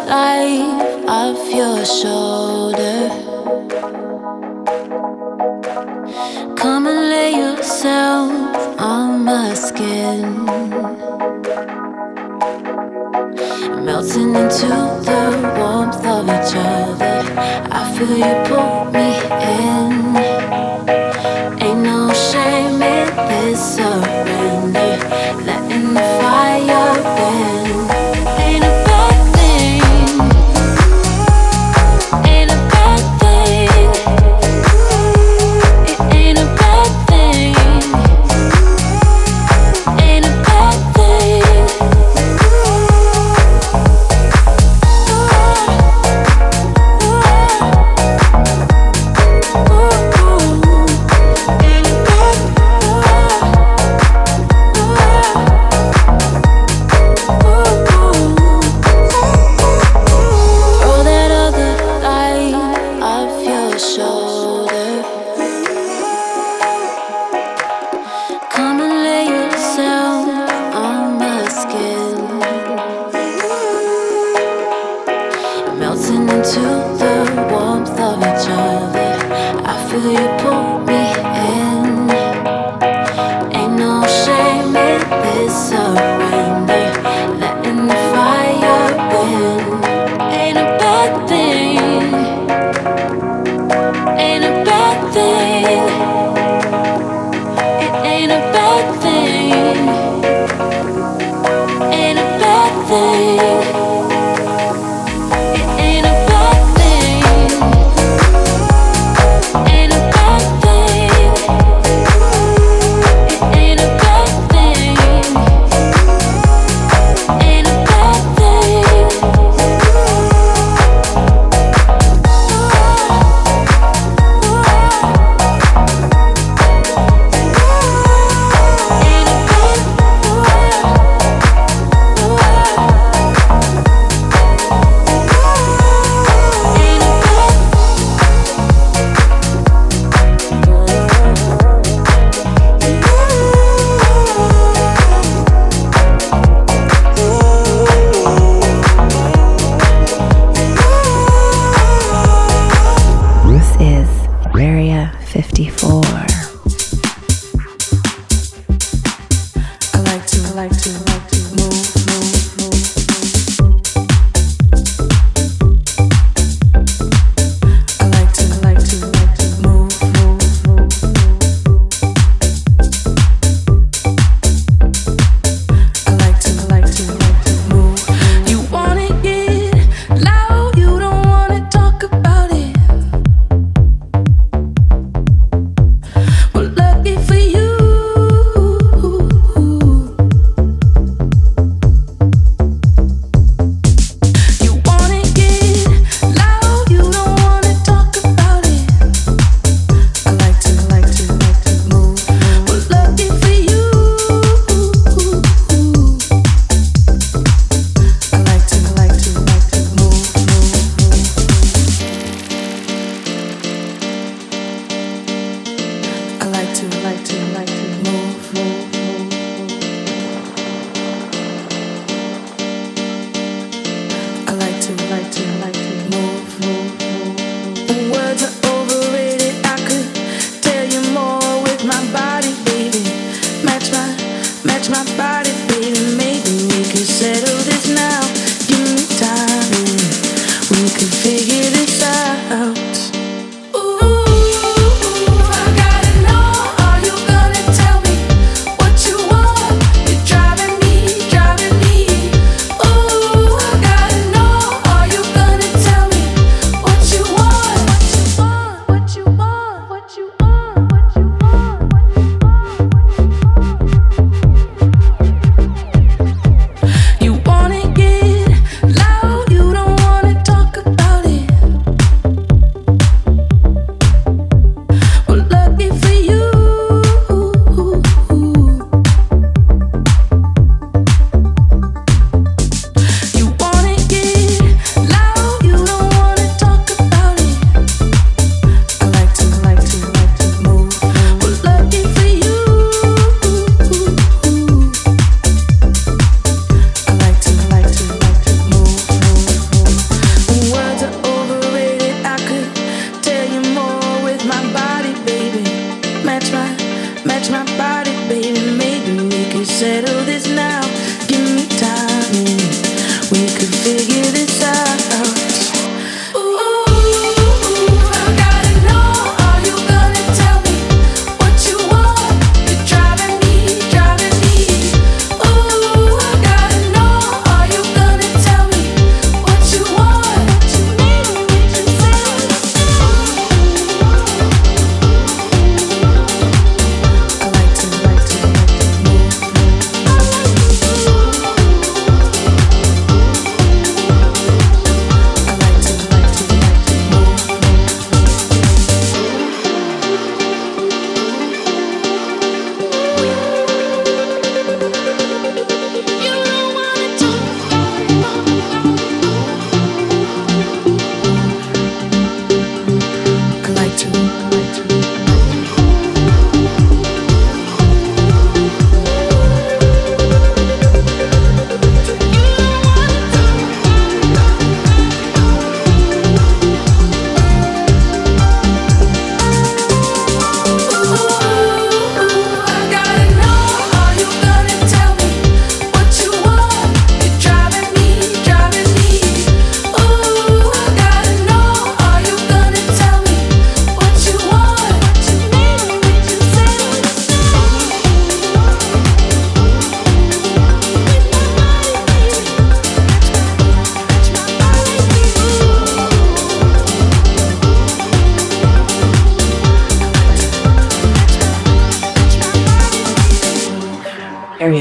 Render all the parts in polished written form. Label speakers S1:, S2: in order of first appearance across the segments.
S1: life off your shoulder. Come and lay yourself on my skin, melting into the warmth of each other. I feel you pull me in. Ain't no shame in this surrender, letting the fire win. Ain't a bad thing, ain't a bad thing. It ain't a bad thing, ain't a bad thing. Melting into the warmth of each other. I feel you pull me in. Ain't no shame in this surrender, letting the fire win. Ain't a bad thing, ain't a bad thing. It ain't a bad thing, ain't a bad thing.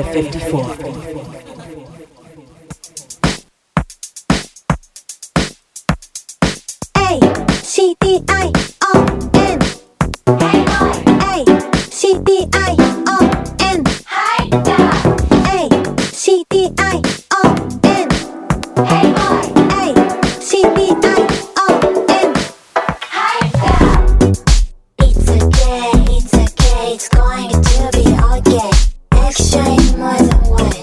S2: 54.
S3: A-C-D-I-O-N A-C-D-I-O-N
S1: Hey girl.
S3: A-C-D-I-O-N
S1: Hey boy.
S3: A-C-D-I-O-N
S1: Hey girl.
S3: It's okay, it's going to be okay. Exchange more than words.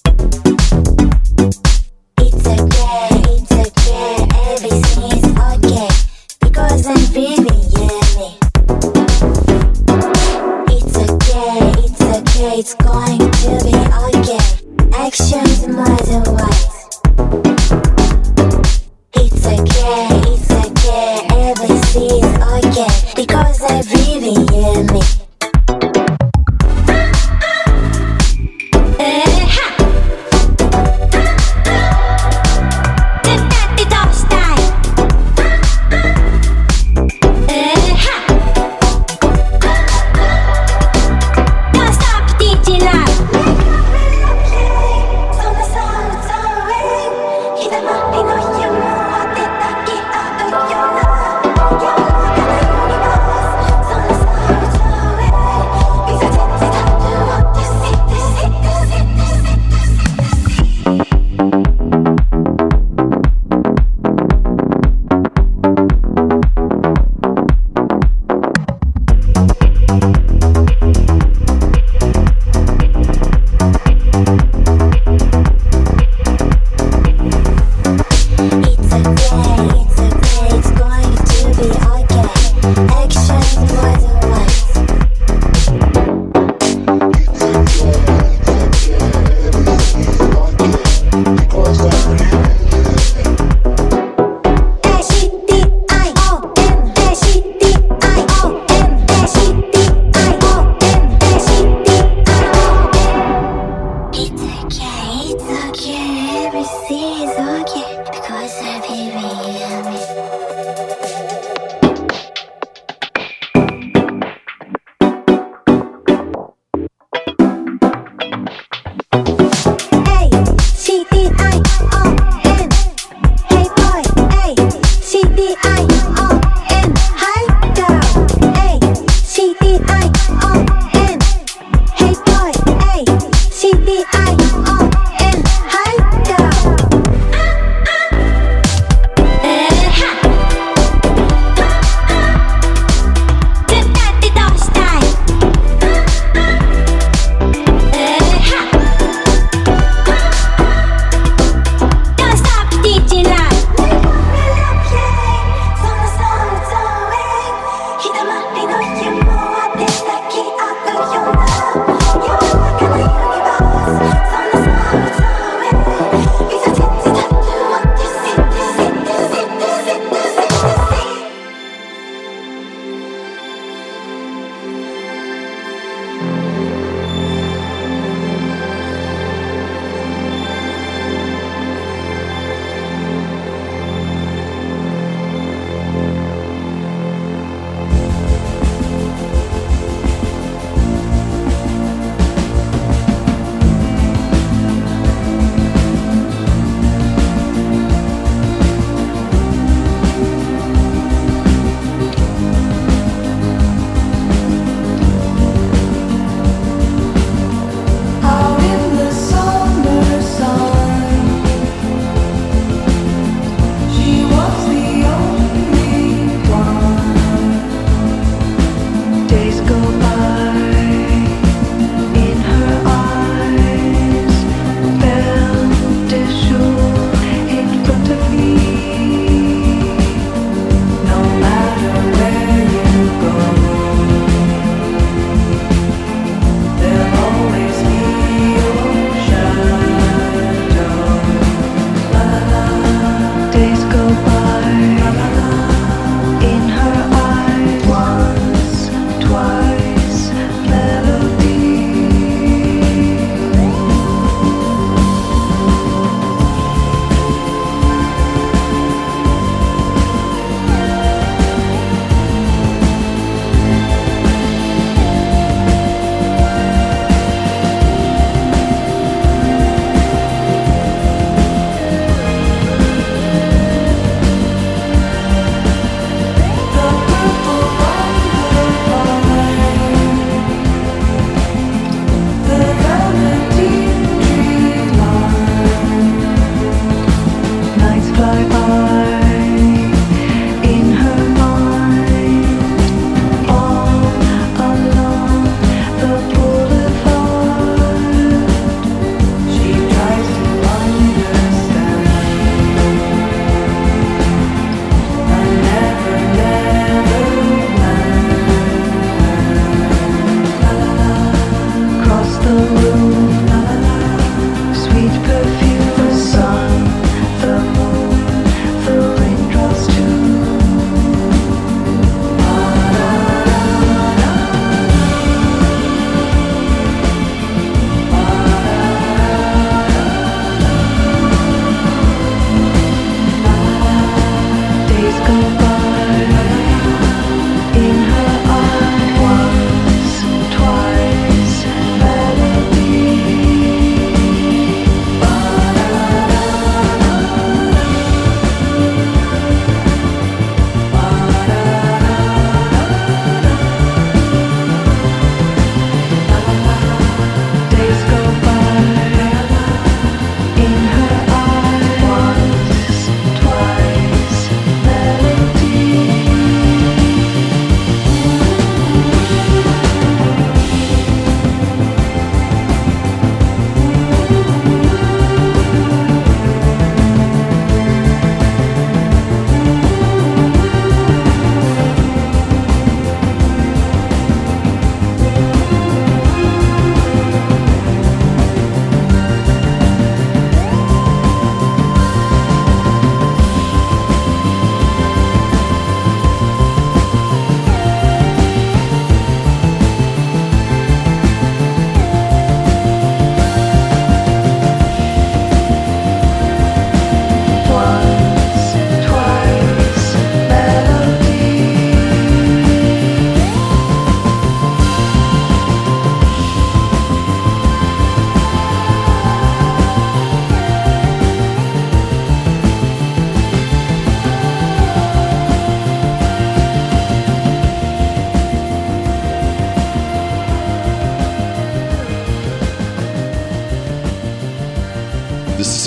S3: It's okay, everything is okay. Because I'm breathing, yeah, me. It's okay, it's going to be okay. Actions more than words. It's okay, everything is okay. Because I'm breathing, yeah, me.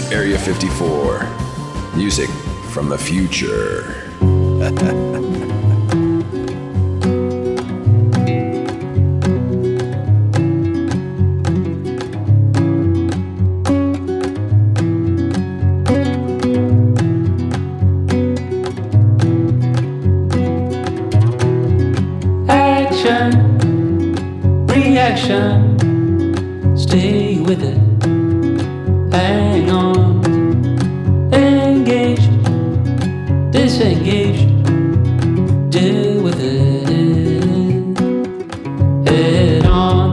S2: Area 54. Music from the future.
S4: Reaction, stay with it, hang on, engage, disengage, deal with it, head on.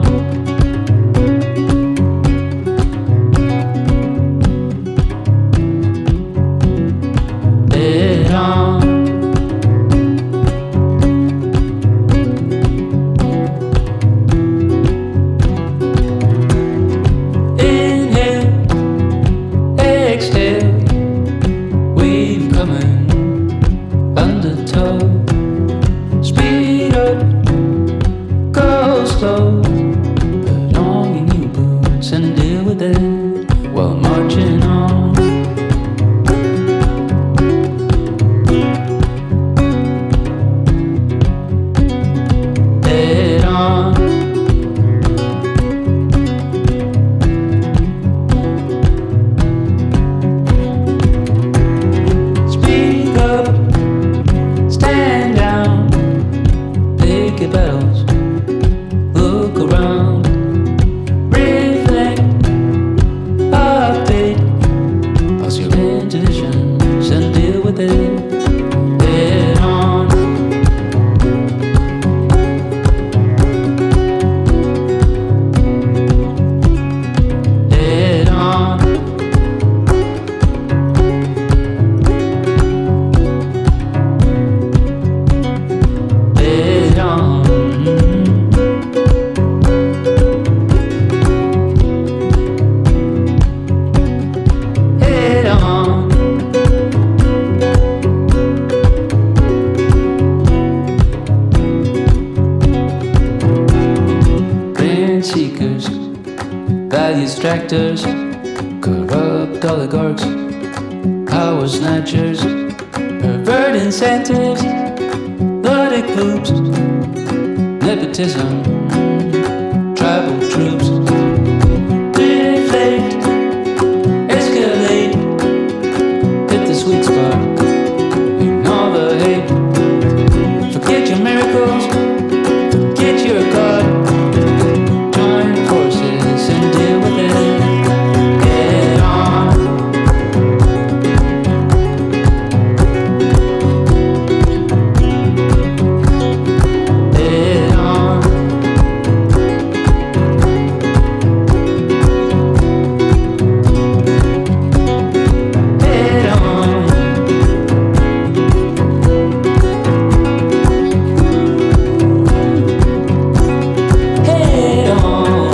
S4: Head on. Distractors, corrupt oligarchs, power snatchers, pervert incentives, bloody loops, nepotism, tribal troops, deflate, escalate, hit the sweet spot, ignore the hate, forget your miracles, forget your God. And deal with it. Get on. Get on. Get on. Head on.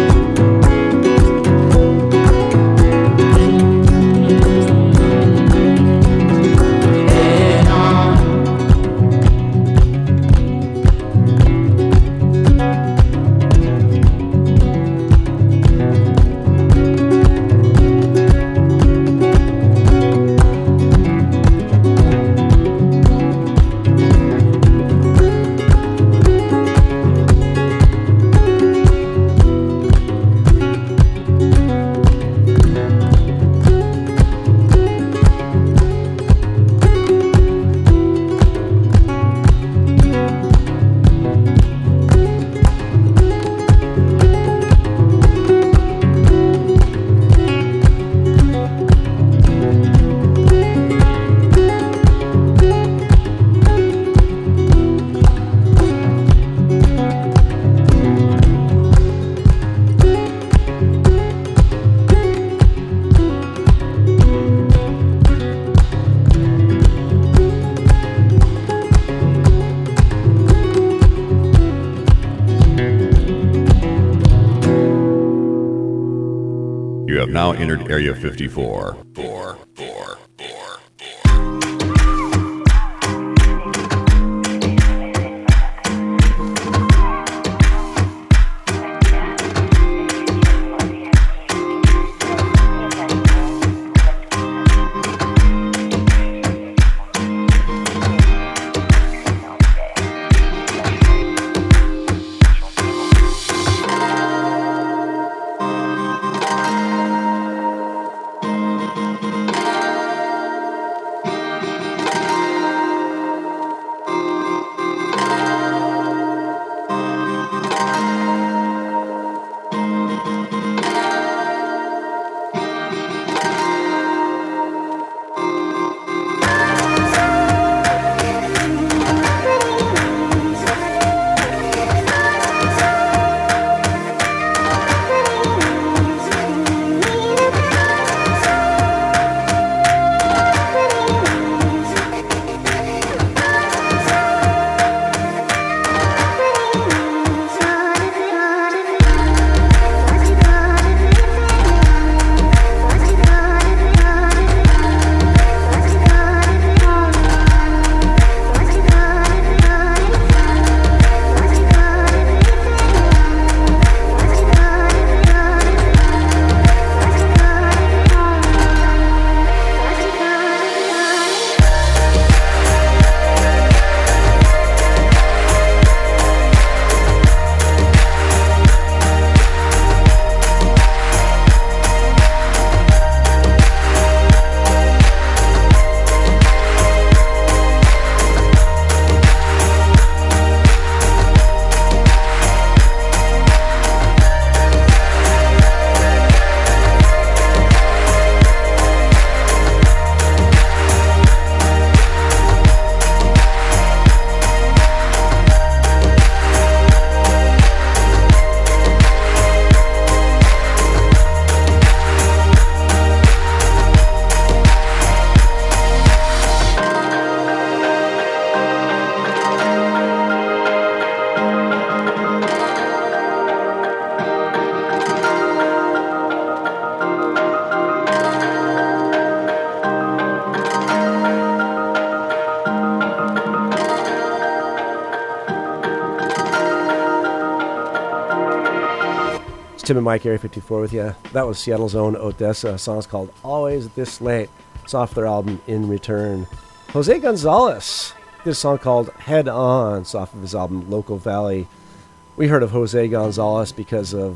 S5: You have now entered Area 54.
S6: Tim and Mike, Area 54 with you. That was Seattle's own Odessa. The song's called Always This Late. It's off their album In Return. Jose Gonzalez did a song called Head On. It's off of his album Local Valley. We heard of Jose Gonzalez because of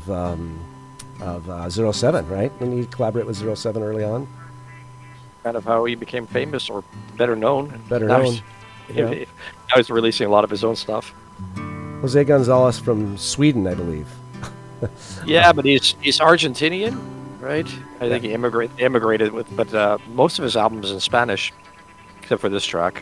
S6: 07, right? Didn't he collaborate with 07 early on?
S7: Kind of how he became famous or better known.
S6: Better known.
S7: Now he's releasing a lot of his own stuff.
S6: Jose Gonzalez from Sweden, I believe.
S7: Yeah, but he's Argentinian, right? I think he immigrated with, but most of his albums in Spanish, except for this track.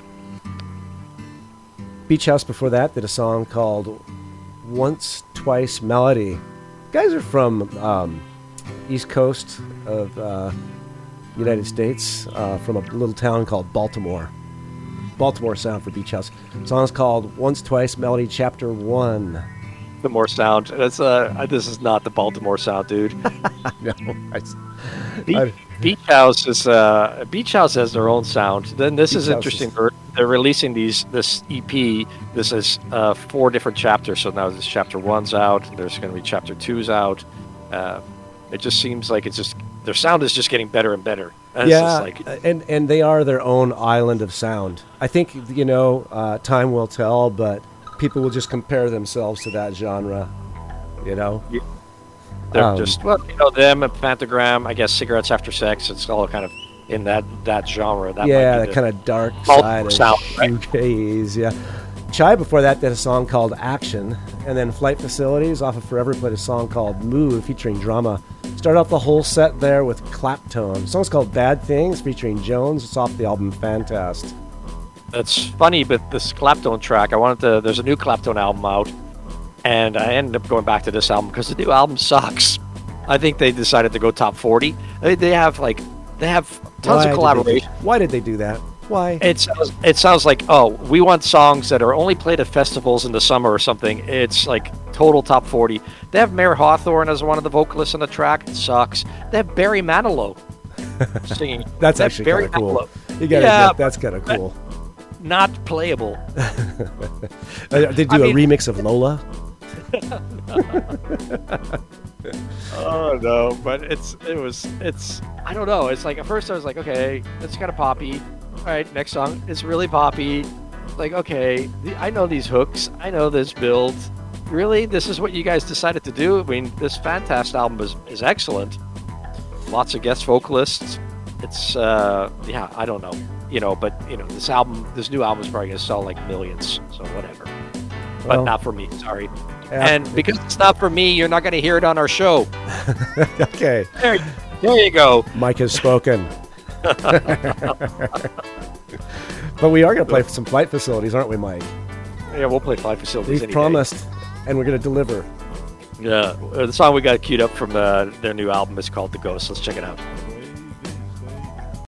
S6: Beach House before that did a song called Once Twice Melody. Guys are from East Coast of United States, from a little town called Baltimore. Baltimore sound for Beach House. The song's called Once Twice Melody Chapter 1.
S7: Baltimore sound. That's this is not the Baltimore sound, dude.
S6: No,
S7: Beach House is Beach House has their own sound. Then this is interesting. They're releasing this EP. This is 4 different chapters. So now this chapter 1's out. There's going to be chapter 2's out. It just seems like it's just their sound is just getting better and better. And
S6: yeah, and they are their own island of sound. I think time will tell, but people will just compare themselves to that genre, Yeah.
S7: They're just, them and Phantogram, I guess Cigarettes After Sex, it's all kind of in that genre.
S6: That kind of dark side of shoegaze, yeah. Chai before that did a song called Action, and then Flight Facilities off of Forever played a song called Move featuring Drama. Started off the whole set there with Claptone. The song's called Bad Things featuring Jones. It's off the album Fantast.
S7: That's funny, but this Claptone track, there's a new Claptone album out, and I ended up going back to this album because the new album sucks. I think they decided to go top 40. They have tons of collaboration.
S6: Why did they do that? Why?
S7: It sounds like, we want songs that are only played at festivals in the summer or something. It's like total top 40. They have Mayor Hawthorne as one of the vocalists on the track. It sucks. They have Barry Manilow singing.
S6: That's actually kind of cool. You gotta admit, that's kind of cool.
S7: Not playable.
S6: They do a remix of Lola.
S7: Oh no, but it's I don't know. It's like at first I was like, okay, it's kind of poppy. All right, next song is really poppy. Like, okay, I know these hooks. I know this build. Really, this is what you guys decided to do? I mean, this Fantast album is excellent. Lots of guest vocalists. it's yeah, I don't know, but this new album is probably gonna sell like millions, so whatever. But not for me, sorry. Yeah. And because it's not for me, you're not gonna hear it on our show.
S6: Okay.
S7: There you go.
S6: Mike has spoken. But we are gonna play some Flight Facilities, aren't we, Mike?
S7: Yeah, we'll play Flight Facilities.
S6: We've promised, and we're gonna deliver.
S7: Yeah, the song we got queued up from their new album is called "The Ghost." Let's check it out.